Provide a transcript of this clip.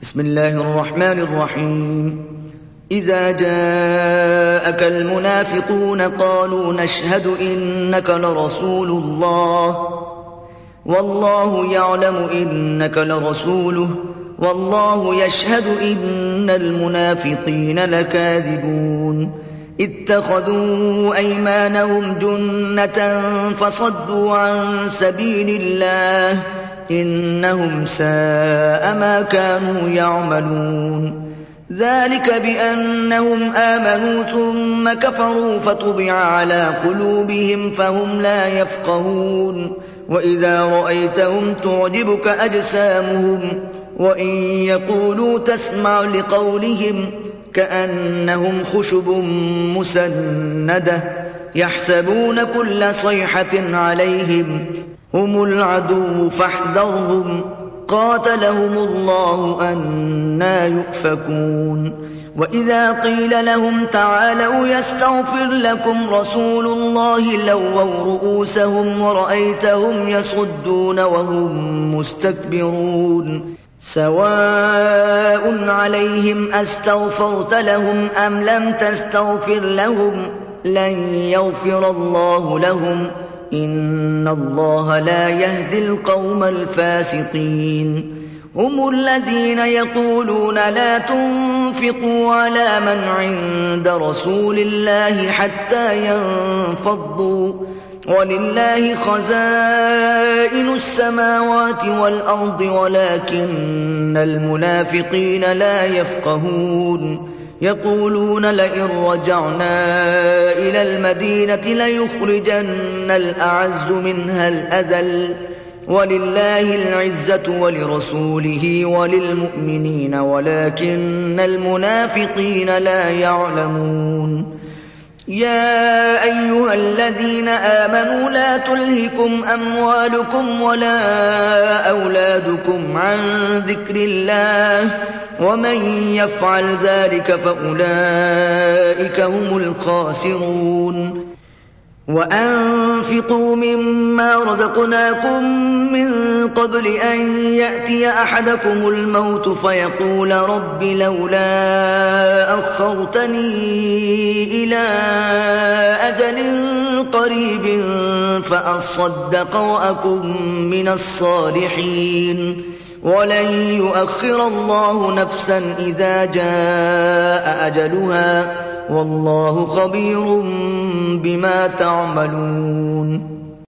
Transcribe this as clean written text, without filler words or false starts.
بسم الله الرحمن الرحيم. إذا جاءك المنافقون قالوا نشهد إنك لرسول الله والله يعلم إنك لرسوله والله يشهد إن المنافقين لكاذبون. اتخذوا أيمانهم جنة فصدوا عن سبيل الله إنهم ساء ما كانوا يعملون. ذلك بأنهم آمنوا ثم كفروا فطبع على قلوبهم فهم لا يفقهون. وإذا رأيتهم تعجبك أجسامهم وإن يقولوا تسمع لقولهم كأنهم خشب مسندة يحسبون كل صيحة عليهم هم العدو فاحذرهم قاتلهم الله أنى يؤفكون. وإذا قيل لهم تعالوا يستغفر لكم رسول الله لووا رؤوسهم ورأيتهم يصدون وهم مستكبرون. سواء عليهم أستغفرت لهم أم لم تستغفر لهم لن يغفر الله لهم إن الله لا يهدي القوم الفاسقين. هم الذين يقولون لا تنفقوا على من عند رسول الله حتى ينفضوا ولله خزائن السماوات والأرض ولكن المنافقين لا يفقهون. يقولون لئن رجعنا إلى المدينة ليخرجن الأعز منها الأذل ولله العزة ولرسوله وللمؤمنين ولكن المنافقين لا يعلمون. يا أيها الذين آمنوا لا تلهكم أموالكم ولا أولادكم عن ذكر الله ومن يفعل ذلك فأولئك هم الخاسرون. وأنفقوا مما رزقناكم من قبل أن يأتي أحدكم الموت فيقول رب لولا أخرتني إلى أجل قريب فأصدق وأكن من الصالحين ولن يؤخر الله نفسا إذا جاء أجلها والله خبير بما تعملون.